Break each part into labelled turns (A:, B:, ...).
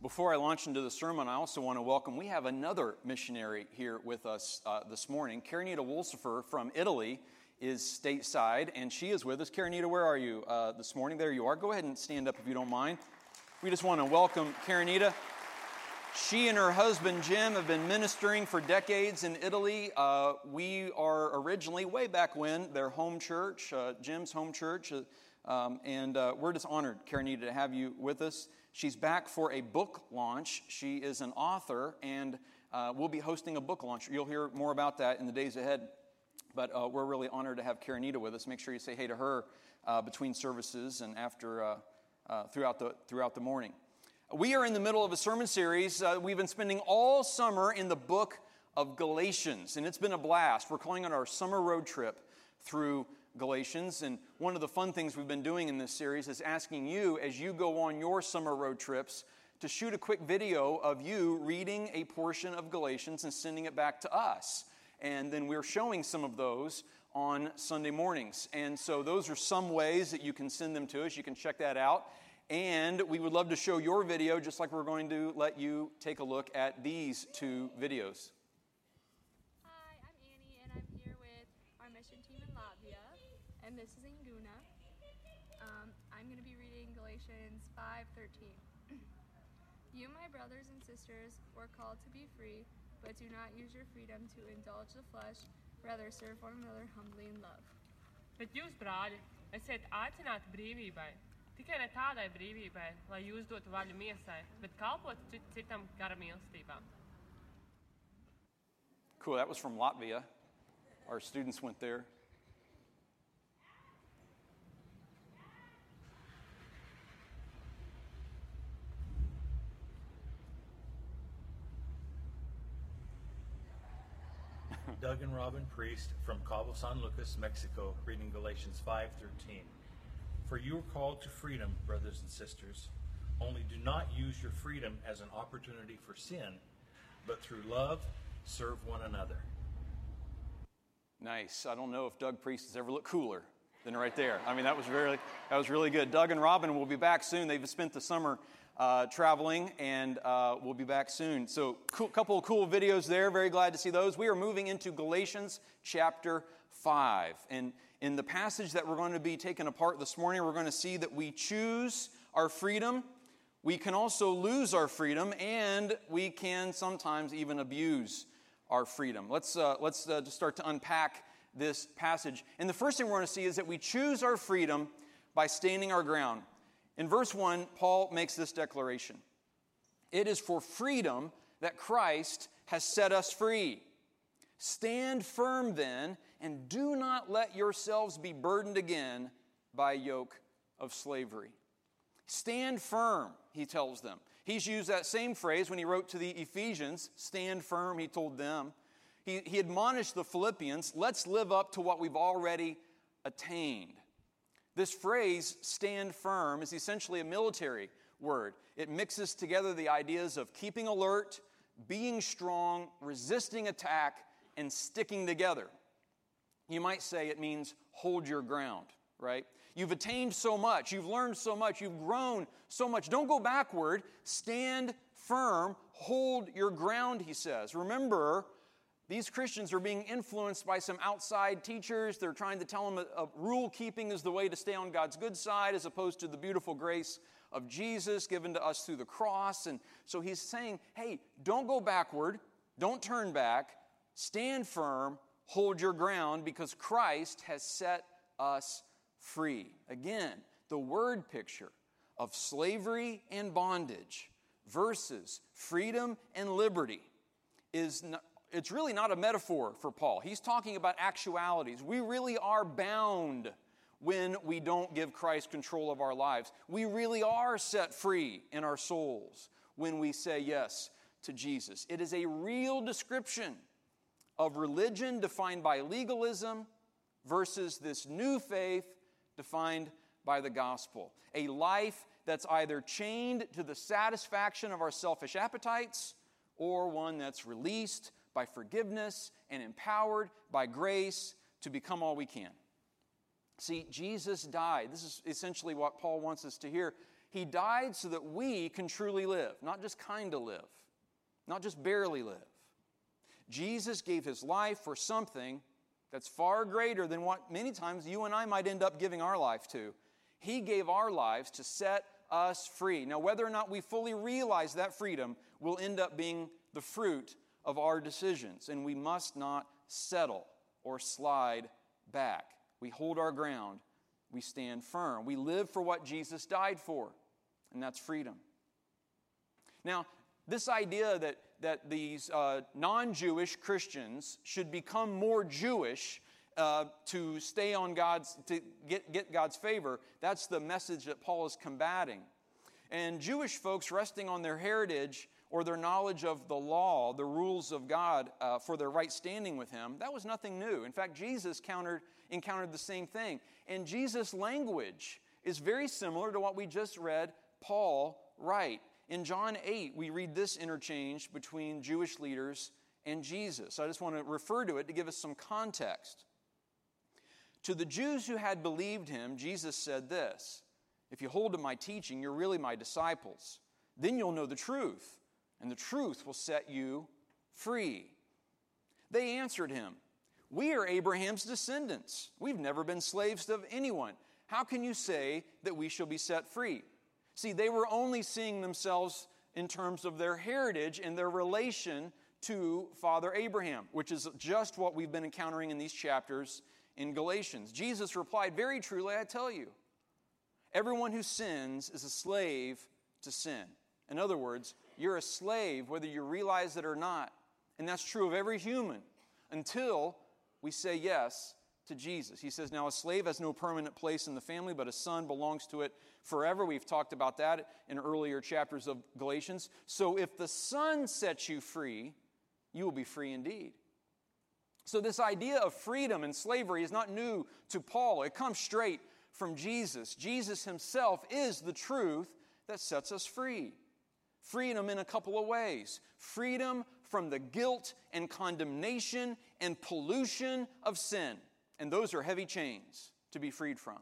A: Before I launch into the sermon, I also want to welcome, we have another missionary here with us this morning. Karenita Wolsifer from Italy is stateside, and she is with us. Karenita, where are you this morning? There you are. Go ahead and stand up if you don't mind. We just want to welcome Karenita. She and her husband, Jim, have been ministering for decades in Italy. We are originally, way back when, their home church, Jim's home church, and we're just honored, Karenita, to have you with us. She's back for a book launch. She is an author, and we'll be hosting a book launch. You'll hear more about that in the days ahead, but we're really honored to have Karenita with us. Make sure you say hey to her between services and after throughout the morning. We are in the middle of a sermon series. We've been spending all summer in the book of Galatians, and it's been a blast. We're calling it our summer road trip through Galatians, and one of the fun things we've been doing in this series is asking you, as you go on your summer road trips, to shoot a quick video of you reading a portion of Galatians and sending it back to us. And then we're showing some of those on Sunday mornings. And so those are some ways that you can send them to us. You can check that out. And we would love to show your video, just like we're going to let you take a look at these two videos.
B: Hi, I'm Annie, and I'm here with our mission team in Latvia. And this is Inguna. I'm going to be reading Galatians 5:13. You, my brothers and sisters, were called to be free, but do not use your freedom to indulge the flesh, rather serve one another humbly in love.
C: Bet jūs, brāļi, esiet aicināti brīvībai, tikai ne tādai brīvībai, lai jūs dotu vaļu miesai, bet kalpotu citam gara mīlestībā.
A: Cool, that was from Latvia. Our students went there.
D: Doug and Robin Priest from Cabo San Lucas, Mexico, reading Galatians 5:13. For you are called to freedom, brothers and sisters. Only do not use your freedom as an opportunity for sin, but through love, serve one another.
A: Nice. I don't know if Doug Priest has ever looked cooler than right there. I mean, that was really good. Doug and Robin will be back soon. They've spent the summer traveling, and we'll be back soon. So, couple of cool videos there. Very glad to see those. We are moving into Galatians chapter 5. And in the passage that we're going to be taking apart this morning, we're going to see that we choose our freedom. We can also lose our freedom, and we can sometimes even abuse our freedom. Let's just start to unpack this passage. And the first thing we're going to see is that we choose our freedom by standing our ground. In verse 1, Paul makes this declaration. It is for freedom that Christ has set us free. Stand firm then, and do not let yourselves be burdened again by a yoke of slavery. Stand firm, he tells them. He's used that same phrase when he wrote to the Ephesians. Stand firm, he told them. He admonished the Philippians, let's live up to what we've already attained. This phrase, stand firm, is essentially a military word. It mixes together the ideas of keeping alert, being strong, resisting attack, and sticking together. You might say it means hold your ground, right? You've attained so much, you've learned so much, you've grown so much. Don't go backward, stand firm, hold your ground, he says. Remember, these Christians are being influenced by some outside teachers. They're trying to tell them rule keeping is the way to stay on God's good side as opposed to the beautiful grace of Jesus given to us through the cross. And so he's saying, hey, don't go backward, don't turn back, stand firm, hold your ground because Christ has set us free. Again, the word picture of slavery and bondage versus freedom and liberty it's really not a metaphor for Paul. He's talking about actualities. We really are bound when we don't give Christ control of our lives. We really are set free in our souls when we say yes to Jesus. It is a real description of religion defined by legalism versus this new faith defined by the gospel. A life that's either chained to the satisfaction of our selfish appetites or one that's released by forgiveness and empowered by grace to become all we can. See, Jesus died. This is essentially what Paul wants us to hear. He died so that we can truly live, not just kind of live, not just barely live. Jesus gave his life for something that's far greater than what many times you and I might end up giving our life to. He gave our lives to set us free. Now, whether or not we fully realize that freedom will end up being the fruit of our decisions, and we must not settle or slide back. We hold our ground. We stand firm. We live for what Jesus died for, and that's freedom. Now, this idea that these non-Jewish Christians should become more Jewish to stay on to get God's favor, that's the message that Paul is combating. And Jewish folks resting on their heritage or their knowledge of the law, the rules of God for their right standing with Him, that was nothing new. In fact, Jesus encountered the same thing. And Jesus' language is very similar to what we just read Paul write. In John 8, we read this interchange between Jewish leaders and Jesus. I just want to refer to it to give us some context. To the Jews who had believed him, Jesus said this, "If you hold to my teaching, you're really my disciples. Then you'll know the truth, and the truth will set you free." They answered him, "We are Abraham's descendants. We've never been slaves of anyone. How can you say that we shall be set free?" See, they were only seeing themselves in terms of their heritage and their relation to Father Abraham, which is just what we've been encountering in these chapters in Galatians. Jesus replied, "Very truly, I tell you, everyone who sins is a slave to sin." In other words, you're a slave whether you realize it or not. And that's true of every human until we say yes to Jesus. He says, now a slave has no permanent place in the family, but a son belongs to it forever. We've talked about that in earlier chapters of Galatians. So if the Son sets you free, you will be free indeed. So this idea of freedom and slavery is not new to Paul. It comes straight from Jesus. Jesus himself is the truth that sets us free. Freedom in a couple of ways. Freedom from the guilt and condemnation and pollution of sin. And those are heavy chains to be freed from.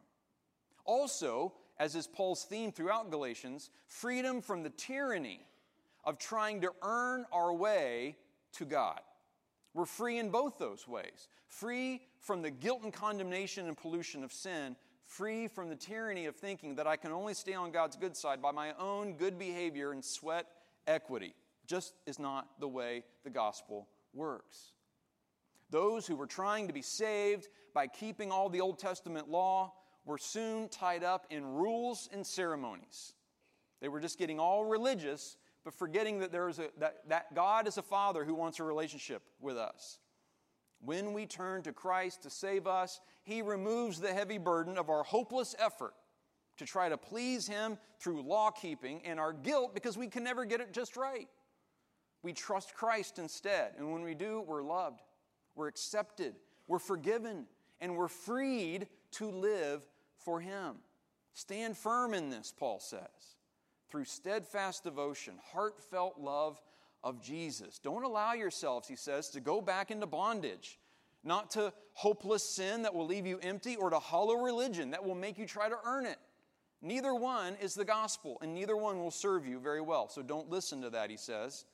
A: Also, as is Paul's theme throughout Galatians, freedom from the tyranny of trying to earn our way to God. We're free in both those ways. Free from the guilt and condemnation and pollution of sin. Free from the tyranny of thinking that I can only stay on God's good side by my own good behavior and sweat equity. Just is not the way the gospel works. Those who were trying to be saved by keeping all the Old Testament law were soon tied up in rules and ceremonies. They were just getting all religious, but forgetting that that God is a Father who wants a relationship with us. When we turn to Christ to save us, He removes the heavy burden of our hopeless effort to try to please Him through law-keeping and our guilt because we can never get it just right. We trust Christ instead, and when we do, we're loved, we're accepted, we're forgiven, and we're freed to live for Him. Stand firm in this, Paul says, through steadfast devotion, heartfelt love of Jesus. Don't allow yourselves, he says, to go back into bondage, not to hopeless sin that will leave you empty or to hollow religion that will make you try to earn it. Neither one is the gospel, and neither one will serve you very well. So don't listen to that, he says.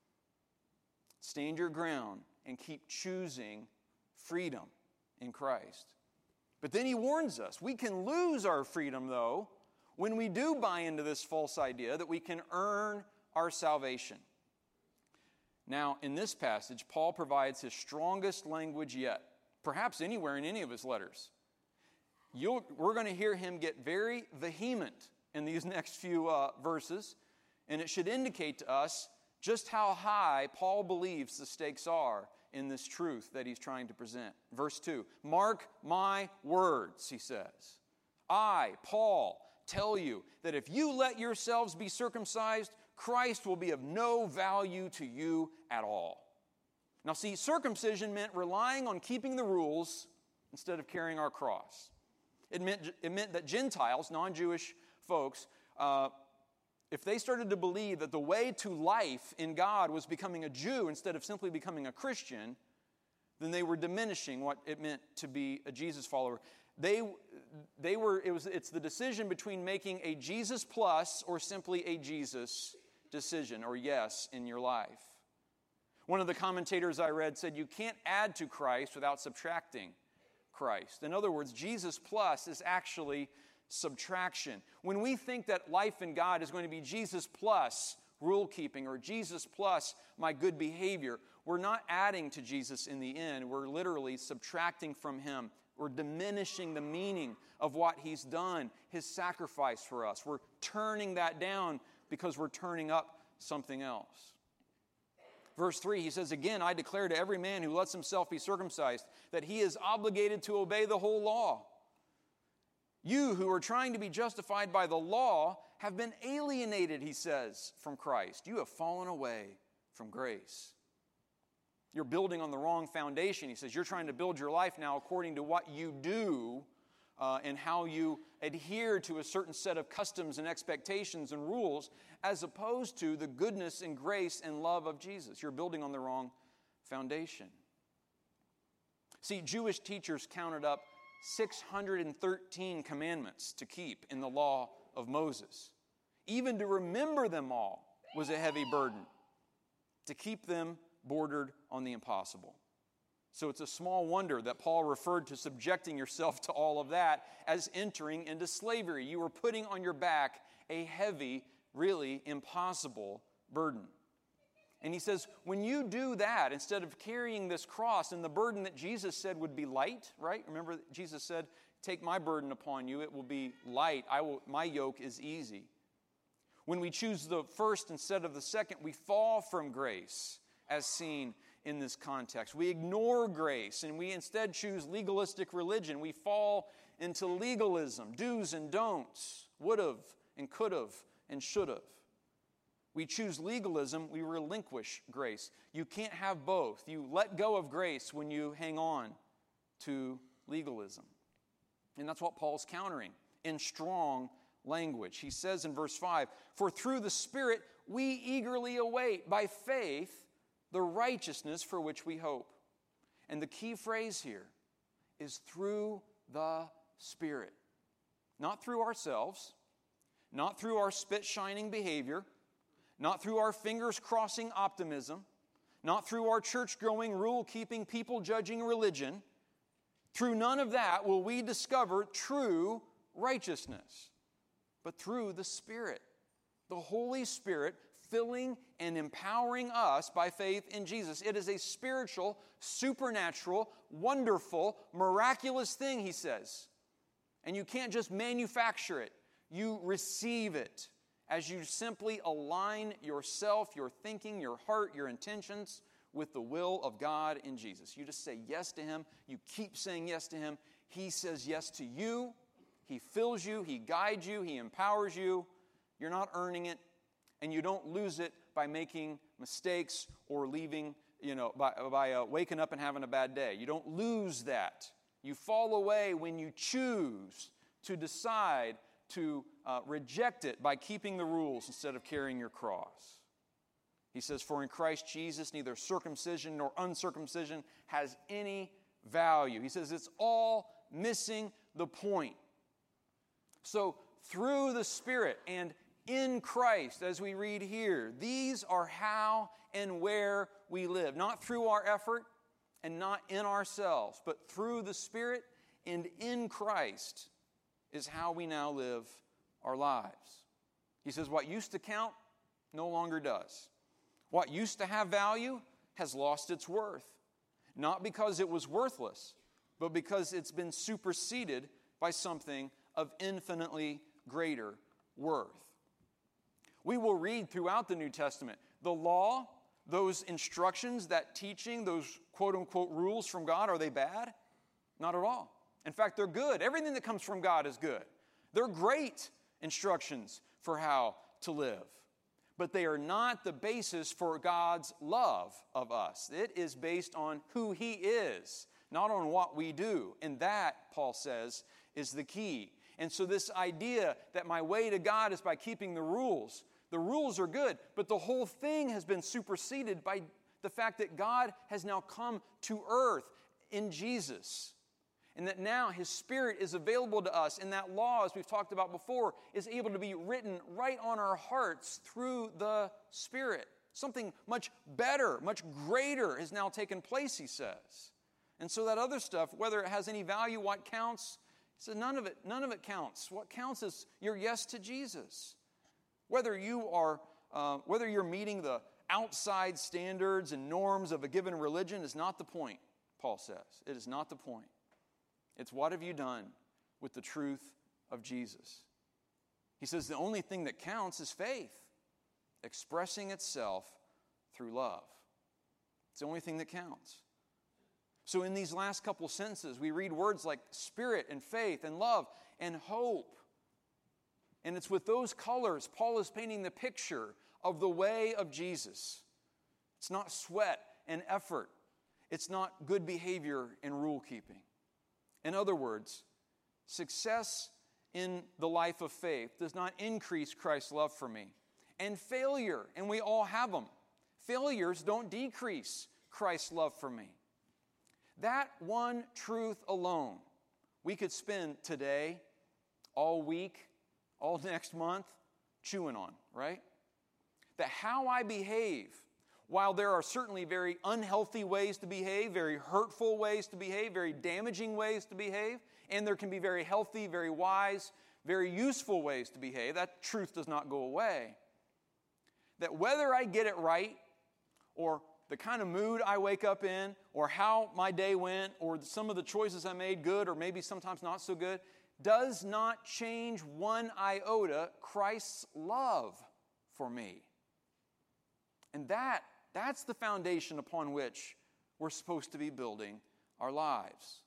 A: Stand your ground and keep choosing freedom in Christ. But then he warns us, we can lose our freedom, though, when we do buy into this false idea that we can earn our salvation. Now, in this passage, Paul provides his strongest language yet, perhaps anywhere in any of his letters. We're going to hear him get very vehement in these next few verses, and it should indicate to us just how high Paul believes the stakes are in this truth that he's trying to present. Verse 2, mark my words, he says. I, Paul, tell you that if you let yourselves be circumcised, Christ will be of no value to you at all. Now see, circumcision meant relying on keeping the rules instead of carrying our cross. It meant that Gentiles, non-Jewish folks, if they started to believe that the way to life in God was becoming a Jew instead of simply becoming a Christian, then they were diminishing what it meant to be a Jesus follower. It's the decision between making a Jesus plus or simply a Jesus decision or yes in your life. One of the commentators I read said you can't add to Christ without subtracting Christ. In other words, Jesus plus is actually subtraction. When we think that life in God is going to be Jesus plus rule keeping or Jesus plus my good behavior, we're not adding to Jesus in the end. We're literally subtracting from Him. We're diminishing the meaning of what He's done, His sacrifice for us. We're turning that down because we're turning up something else. Verse 3, he says, "Again, I declare to every man who lets himself be circumcised that he is obligated to obey the whole law. You who are trying to be justified by the law have been alienated," he says, "from Christ. You have fallen away from grace." You're building on the wrong foundation. He says you're trying to build your life now according to what you do and how you adhere to a certain set of customs and expectations and rules, as opposed to the goodness and grace and love of Jesus. You're building on the wrong foundation. See, Jewish teachers counted up 613 commandments to keep in the law of Moses. Even to remember them all was a heavy burden. To keep them bordered on the impossible. So it's a small wonder that Paul referred to subjecting yourself to all of that as entering into slavery. You were putting on your back a heavy, really impossible burden. And he says, when you do that, instead of carrying this cross and the burden that Jesus said would be light, right? Remember, Jesus said, "Take my burden upon you, it will be light. My yoke is easy." When we choose the first instead of the second, we fall from grace, as seen in this context. We ignore grace and we instead choose legalistic religion. We fall into legalism, do's and don'ts, would've and could've and should've. We choose legalism, we relinquish grace. You can't have both. You let go of grace when you hang on to legalism. And that's what Paul's countering in strong language. He says in verse 5, "For through the Spirit we eagerly await by faith the righteousness for which we hope." And the key phrase here is through the Spirit. Not through ourselves, not through our spit-shining behavior, not through our fingers-crossing optimism, not through our church-growing, rule-keeping, people-judging religion. Through none of that will we discover true righteousness, but through the Spirit, the Holy Spirit filling and empowering us by faith in Jesus. It is a spiritual, supernatural, wonderful, miraculous thing, he says. And you can't just manufacture it. You receive it as you simply align yourself, your thinking, your heart, your intentions with the will of God in Jesus. You just say yes to Him. You keep saying yes to Him. He says yes to you. He fills you. He guides you. He empowers you. You're not earning it. And you don't lose it by making mistakes or leaving, by waking up and having a bad day. You don't lose that. You fall away when you choose to decide to reject it by keeping the rules instead of carrying your cross. He says, "For in Christ Jesus neither circumcision nor uncircumcision has any value." He says it's all missing the point. So through the Spirit and in Christ, as we read here, these are how and where we live. Not through our effort and not in ourselves, but through the Spirit and in Christ is how we now live our lives. He says what used to count no longer does. What used to have value has lost its worth. Not because it was worthless, but because it's been superseded by something of infinitely greater worth. We will read throughout the New Testament the law, those instructions, that teaching, those quote-unquote rules from God. Are they bad? Not at all. In fact, they're good. Everything that comes from God is good. They're great instructions for how to live. But they are not the basis for God's love of us. It is based on who He is, not on what we do. And that, Paul says, is the key. And so this idea that my way to God is by keeping the rules are good, but the whole thing has been superseded by the fact that God has now come to earth in Jesus. And that now His Spirit is available to us, and that law, as we've talked about before, is able to be written right on our hearts through the Spirit. Something much better, much greater has now taken place, he says. And so that other stuff, whether it has any value, what counts, he says none of it counts. What counts is your yes to Jesus. Whether you're meeting the outside standards and norms of a given religion is not the point, Paul says. It is not the point. It's what have you done with the truth of Jesus. He says the only thing that counts is faith, expressing itself through love. It's the only thing that counts. So in these last couple sentences, we read words like spirit and faith and love and hope. And it's with those colors, Paul is painting the picture of the way of Jesus. It's not sweat and effort. It's not good behavior and rule keeping. In other words, success in the life of faith does not increase Christ's love for me. And failure, and we all have them, failures don't decrease Christ's love for me. That one truth alone, we could spend today, all week, all next month, chewing on, right? That how I behave, while there are certainly very unhealthy ways to behave, very hurtful ways to behave, very damaging ways to behave, and there can be very healthy, very wise, very useful ways to behave, that truth does not go away. That whether I get it right, or the kind of mood I wake up in, or how my day went, or some of the choices I made good, or maybe sometimes not so good, does not change one iota Christ's love for me. And that's the foundation upon which we're supposed to be building our lives.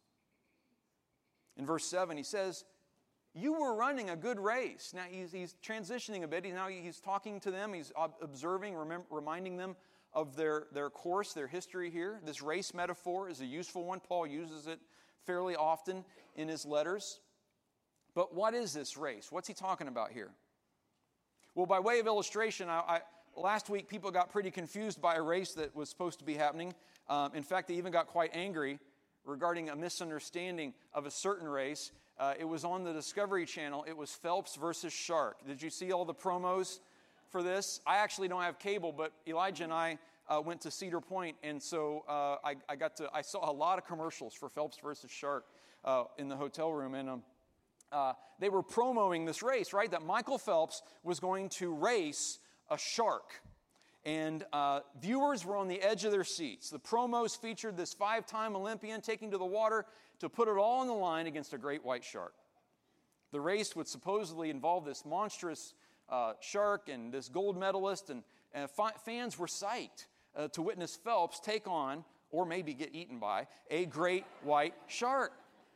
A: In verse 7, he says, you were running a good race. Now he's transitioning a bit. He's talking to them. He's observing, reminding them of their course, their history here. This race metaphor is a useful one. Paul uses it fairly often in his letters. But what is this race? What's he talking about here? Well, by way of illustration, last week people got pretty confused by a race that was supposed to be happening. In fact, they even got quite angry regarding a misunderstanding of a certain race. It was on the Discovery Channel. It was Phelps versus Shark. Did you see all the promos for this? I actually don't have cable, but Elijah and I went to Cedar Point, and so I saw a lot of commercials for Phelps versus Shark in the hotel room, and they were promoting this race, right? That Michael Phelps was going to race a shark. And viewers were on the edge of their seats. The promos featured this 5-time Olympian taking to the water to put it all on the line against a great white shark. The race would supposedly involve this monstrous shark and this gold medalist, and fans were psyched to witness Phelps take on, or maybe get eaten by, a great white shark.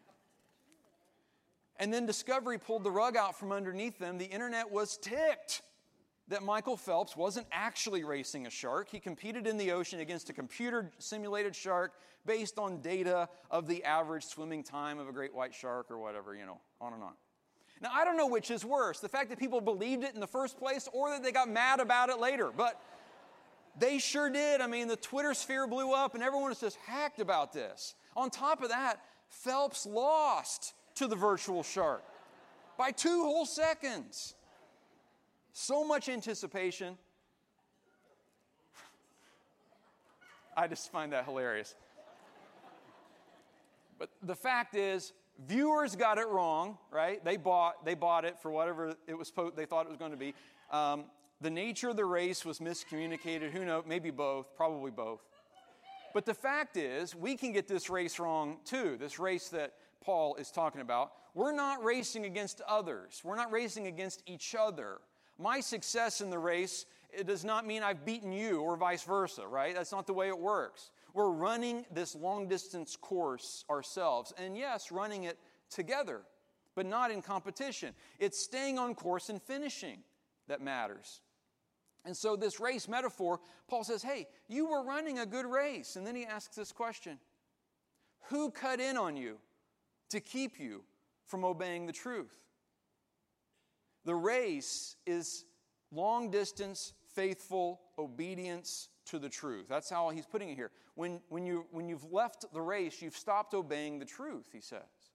A: And then Discovery pulled the rug out from underneath them. The internet was ticked that Michael Phelps wasn't actually racing a shark. He competed in the ocean against a computer-simulated shark based on data of the average swimming time of a great white shark or whatever, on and on. Now, I don't know which is worse, the fact that people believed it in the first place or that they got mad about it later, but they sure did. I mean, the Twitter sphere blew up and everyone was just hacked about this. On top of that, Phelps lost to the virtual shark by 2 whole seconds. So much anticipation. I just find that hilarious. But the fact is, viewers got it wrong, right? They bought it for whatever it was they thought it was going to be. The nature of the race was miscommunicated. Who knows? Maybe both. Probably both. But the fact is, we can get this race wrong too. This race that Paul is talking about. We're not racing against others. We're not racing against each other. My success in the race, it does not mean I've beaten you or vice versa, right? That's not the way it works. We're running this long-distance course ourselves. And yes, running it together, but not in competition. It's staying on course and finishing that matters. And so this race metaphor, Paul says, hey, you were running a good race. And then he asks this question. Who cut in on you to keep you from obeying the truth? The race is long-distance, faithful obedience to the truth. That's how he's putting it here. When you've left the race, you've stopped obeying the truth, he says.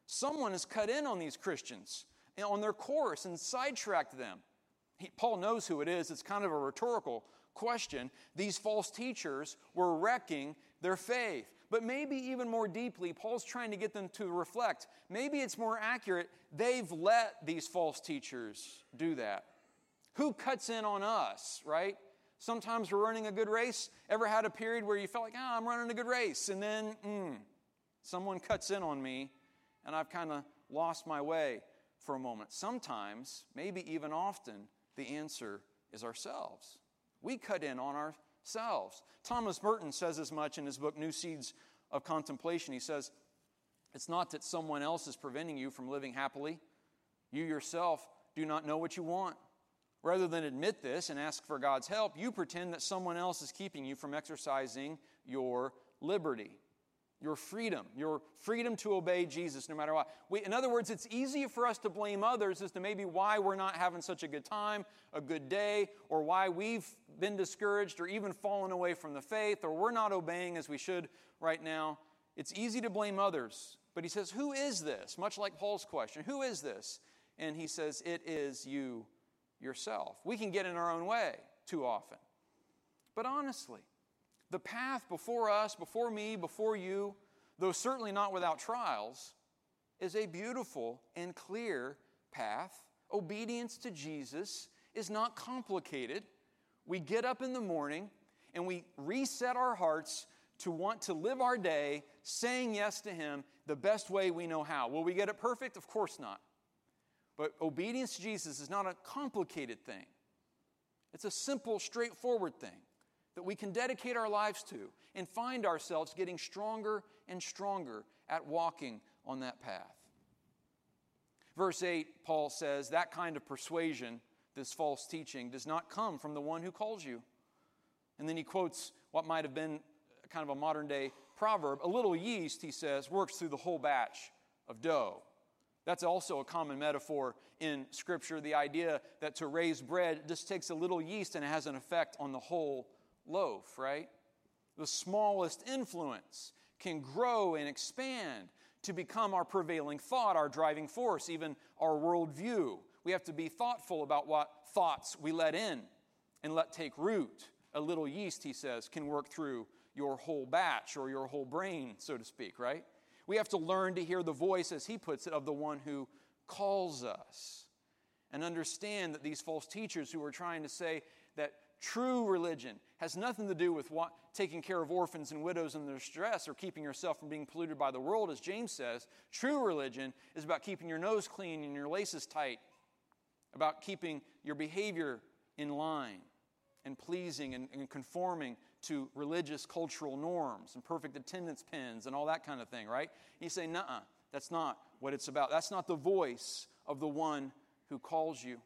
A: Someone has cut in on these Christians, on their course, and sidetracked them. Paul knows who it is. It's kind of a rhetorical question. These false teachers were wrecking their faith. But maybe even more deeply, Paul's trying to get them to reflect. Maybe it's more accurate, they've let these false teachers do that. Who cuts in on us, right? Sometimes we're running a good race. Ever had a period where you felt like, I'm running a good race, and then, someone cuts in on me, and I've kind of lost my way for a moment. Sometimes, maybe even often, the answer is ourselves. We cut in on ourselves. Thomas Merton says as much in his book, New Seeds of Contemplation. He says, it's not that someone else is preventing you from living happily. You yourself do not know what you want. Rather than admit this and ask for God's help, you pretend that someone else is keeping you from exercising your liberty, your freedom to obey Jesus no matter what. In other words, it's easy for us to blame others as to maybe why we're not having such a good time, a good day, or why we've been discouraged or even fallen away from the faith, or we're not obeying as we should right now. It's easy to blame others. But he says, who is this? Much like Paul's question, who is this? And he says, it is you yourself. We can get in our own way too often. But honestly, the path before us, before me, before you, though certainly not without trials, is a beautiful and clear path. Obedience to Jesus is not complicated. We get up in the morning and we reset our hearts to want to live our day saying yes to Him the best way we know how. Will we get it perfect? Of course not. But obedience to Jesus is not a complicated thing. It's a simple, straightforward thing that we can dedicate our lives to and find ourselves getting stronger and stronger at walking on that path. Verse 8, Paul says, that kind of persuasion, this false teaching, does not come from the one who calls you. And then he quotes what might have been kind of a modern-day proverb. A little yeast, he says, works through the whole batch of dough. That's also a common metaphor in Scripture, the idea that to raise bread just takes a little yeast and it has an effect on the whole loaf, right? The smallest influence can grow and expand to become our prevailing thought, our driving force, even our worldview. We have to be thoughtful about what thoughts we let in and let take root. A little yeast, he says, can work through your whole batch or your whole brain, so to speak, right? We have to learn to hear the voice, as he puts it, of the one who calls us and understand that these false teachers who are trying to say that true religion has nothing to do with taking care of orphans and widows in their distress or keeping yourself from being polluted by the world, as James says. True religion is about keeping your nose clean and your laces tight, about keeping your behavior in line and pleasing and conforming to religious cultural norms and perfect attendance pins and all that kind of thing, right? You say, nuh-uh, that's not what it's about. That's not the voice of the one who calls you.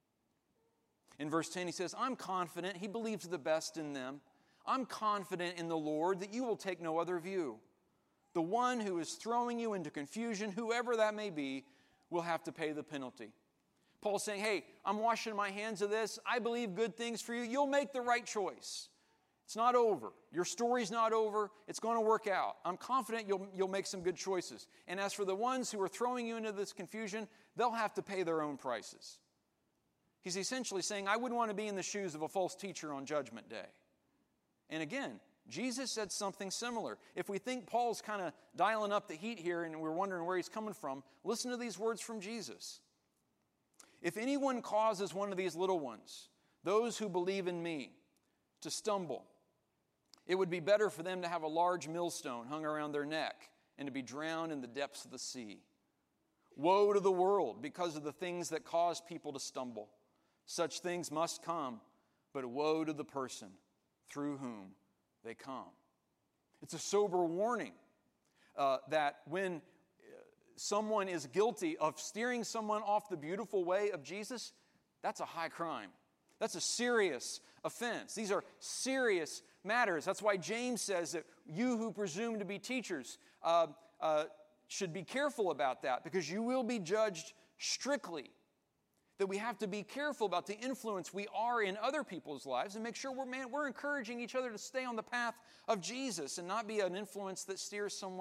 A: In verse 10, he says, I'm confident, he believes the best in them. I'm confident in the Lord that you will take no other view. The one who is throwing you into confusion, whoever that may be, will have to pay the penalty. Paul's saying, hey, I'm washing my hands of this. I believe good things for you. You'll make the right choice. It's not over. Your story's not over. It's going to work out. I'm confident you'll make some good choices. And as for the ones who are throwing you into this confusion, they'll have to pay their own prices. He's essentially saying, I wouldn't want to be in the shoes of a false teacher on Judgment Day. And again, Jesus said something similar. If we think Paul's kind of dialing up the heat here and we're wondering where he's coming from, listen to these words from Jesus. If anyone causes one of these little ones, those who believe in me, to stumble, it would be better for them to have a large millstone hung around their neck and to be drowned in the depths of the sea. Woe to the world because of the things that cause people to stumble. Such things must come, but woe to the person through whom they come. It's a sober warning that when someone is guilty of steering someone off the beautiful way of Jesus, that's a high crime. That's a serious offense. These are serious matters. That's why James says that you who presume to be teachers should be careful about that, because you will be judged strictly. That we have to be careful about the influence we are in other people's lives and make sure we're encouraging each other to stay on the path of Jesus and not be an influence that steers someone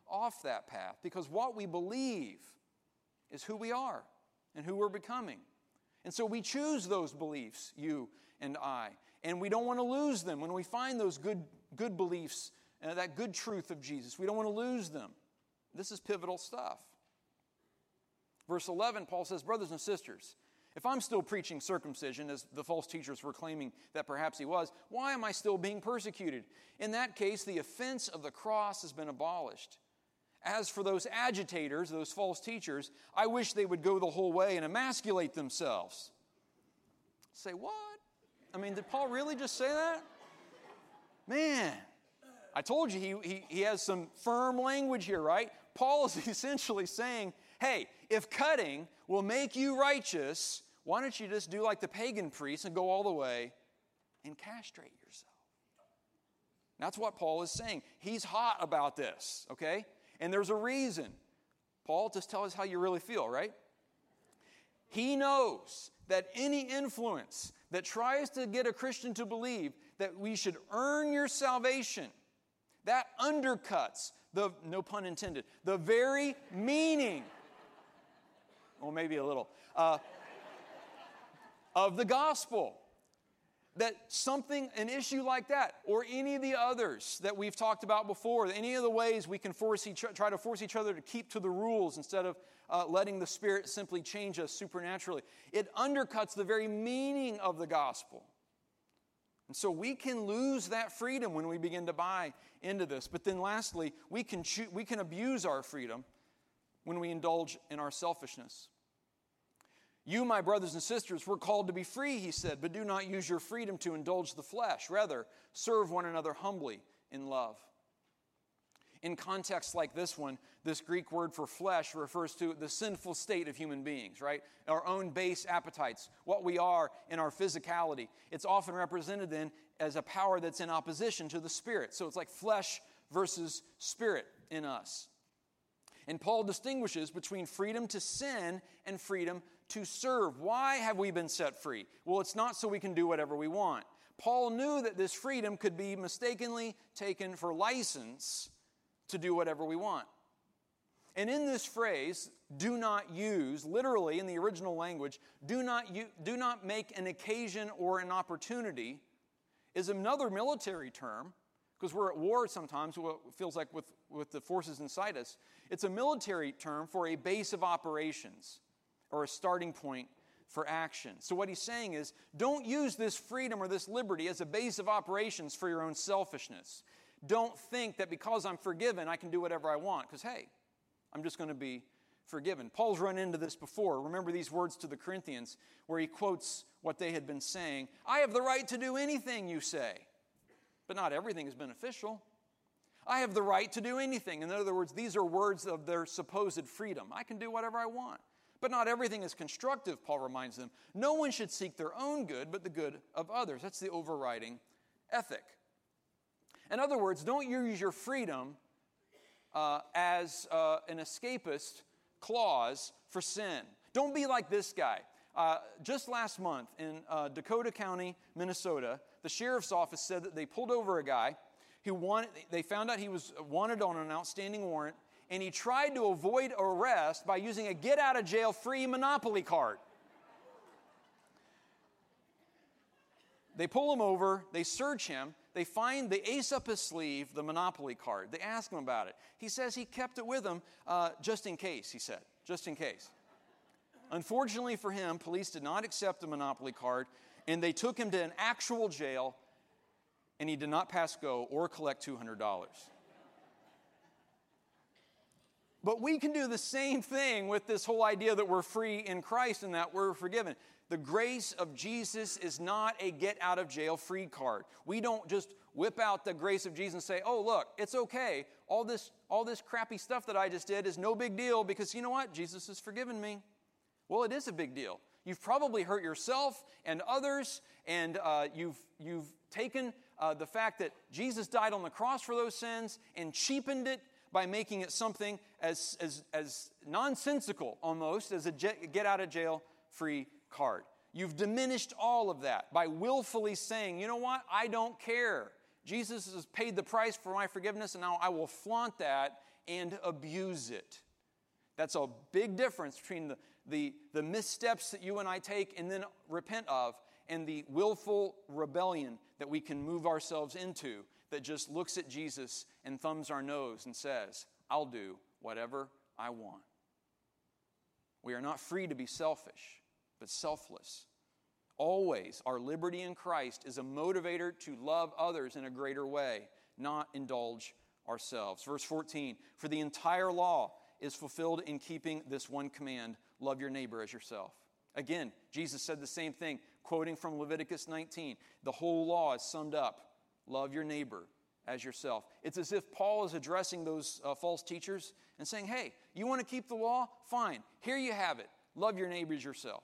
A: off that path, because what we believe is who we are and who we're becoming. And so we choose those beliefs, you and I, and we don't want to lose them when we find those good beliefs, that good truth of Jesus. We don't want to lose them. This is pivotal stuff. Verse 11, Paul says, brothers and sisters, if I'm still preaching circumcision, as the false teachers were claiming that perhaps he was, why am I still being persecuted? In that case, the offense of the cross has been abolished. As for those agitators, those false teachers, I wish they would go the whole way and emasculate themselves. Say, what? I mean, did Paul really just say that? Man, I told you he has some firm language here, right? Paul is essentially saying, hey, if cutting will make you righteous, why don't you just do like the pagan priests and go all the way and castrate yourself? That's what Paul is saying. He's hot about this, okay? And there's a reason. Paul, just tell us how you really feel, right? He knows that any influence that tries to get a Christian to believe that we should earn your salvation, that undercuts the, no pun intended, the very meaning, or maybe a little, of the gospel. That something, an issue like that, or any of the others that we've talked about before, any of the ways we can try to force each other to keep to the rules instead of letting the Spirit simply change us supernaturally, it undercuts the very meaning of the gospel. And so we can lose that freedom when we begin to buy into this. But then lastly, we can abuse our freedom when we indulge in our selfishness. You, my brothers and sisters, were called to be free, he said, but do not use your freedom to indulge the flesh. Rather, serve one another humbly in love. In contexts like this one, this Greek word for flesh refers to the sinful state of human beings, right? Our own base appetites, what we are in our physicality. It's often represented then as a power that's in opposition to the Spirit. So it's like flesh versus spirit in us. And Paul distinguishes between freedom to sin and freedom to serve. Why have we been set free? Well, it's not so we can do whatever we want. Paul knew that this freedom could be mistakenly taken for license to do whatever we want. And in this phrase, do not use, literally in the original language, do not make an occasion or an opportunity, is another military term, because we're at war sometimes, what it feels like with the forces inside us. It's a military term for a base of operations or a starting point for action. So what he's saying is, don't use this freedom or this liberty as a base of operations for your own selfishness. Don't think that because I'm forgiven, I can do whatever I want, because, hey, I'm just going to be forgiven. Paul's run into this before. Remember these words to the Corinthians where he quotes what they had been saying. I have the right to do anything you say, but not everything is beneficial. I have the right to do anything. In other words, these are words of their supposed freedom. I can do whatever I want. But not everything is constructive, Paul reminds them. No one should seek their own good, but the good of others. That's the overriding ethic. In other words, don't use your freedom as an escapist clause for sin. Don't be like this guy. Just last month in Dakota County, Minnesota, the sheriff's office said that they pulled over a guy they found out he was wanted on an outstanding warrant, and he tried to avoid arrest by using a get-out-of-jail-free Monopoly card. They pull him over, they search him, they ace up his sleeve the Monopoly card. They ask him about it. He says he kept it with him just in case, he said, just in case. Unfortunately for him, police did not accept the Monopoly card, and they took him to an actual jail, and he did not pass go or collect $200. But we can do the same thing with this whole idea that we're free in Christ and that we're forgiven. The grace of Jesus is not a get-out-of-jail-free card. We don't just whip out the grace of Jesus and say, oh, look, it's okay. All this crappy stuff that I just did is no big deal because you know what? Jesus has forgiven me. Well, it is a big deal. You've probably hurt yourself and others, and you've taken the fact that Jesus died on the cross for those sins and cheapened it by making it something as nonsensical almost as a get-out-of-jail-free card. You've diminished all of that by willfully saying, you know what, I don't care. Jesus has paid the price for my forgiveness, and now I will flaunt that and abuse it. That's a big difference between the missteps that you and I take and then repent of, and the willful rebellion that we can move ourselves into that just looks at Jesus and thumbs our nose and says, I'll do whatever I want. We are not free to be selfish, but selfless. Always, our liberty in Christ is a motivator to love others in a greater way, not indulge ourselves. Verse 14, for the entire law is fulfilled in keeping this one command, love your neighbor as yourself. Again, Jesus said the same thing, quoting from Leviticus 19. The whole law is summed up. Love your neighbor as yourself. It's as if Paul is addressing those false teachers and saying, hey, you want to keep the law? Fine. Here you have it. Love your neighbor as yourself.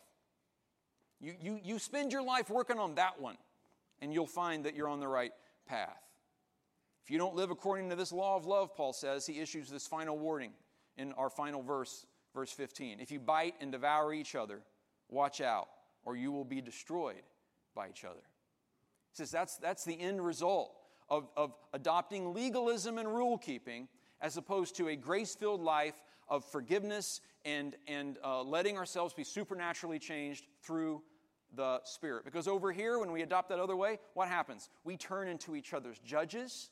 A: You spend your life working on that one, and you'll find that you're on the right path. If you don't live according to this law of love, Paul says, he issues this final warning in our final verse, verse 15. If you bite and devour each other, watch out, or you will be destroyed by each other. He says that's the end result of adopting legalism and rule-keeping as opposed to a grace-filled life of forgiveness and letting ourselves be supernaturally changed through the Spirit. Because over here, when we adopt that other way, what happens? We turn into each other's judges.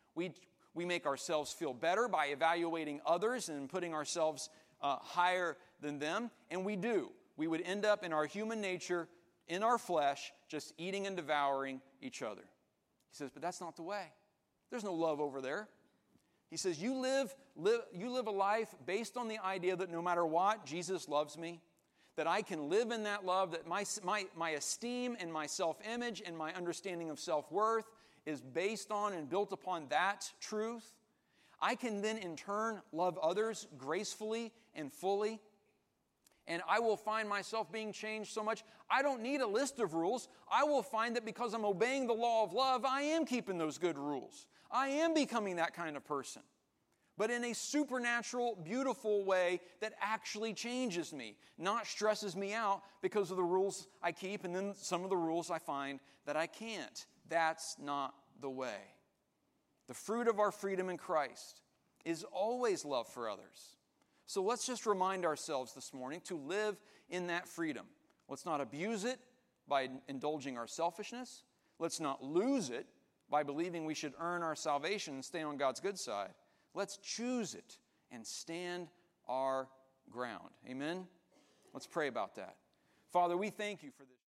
A: We make ourselves feel better by evaluating others and putting ourselves higher than them. And we do. We would end up in our human nature, in our flesh, just eating and devouring each other. He says, but that's not the way. There's no love over there. He says, you live a life based on the idea that no matter what, Jesus loves me, that I can live in that love, that my esteem and my self-image and my understanding of self-worth is based on and built upon that truth. I can then in turn love others gracefully and fully. And I will find myself being changed so much, I don't need a list of rules. I will find that because I'm obeying the law of love, I am keeping those good rules. I am becoming that kind of person. But in a supernatural, beautiful way that actually changes me, not stresses me out because of the rules I keep and then some of the rules I find that I can't. That's not the way. The fruit of our freedom in Christ is always love for others. So let's just remind ourselves this morning to live in that freedom. Let's not abuse it by indulging our selfishness. Let's not lose it by believing we should earn our salvation and stay on God's good side. Let's choose it and stand our ground. Amen? Let's pray about that. Father, we thank you for this.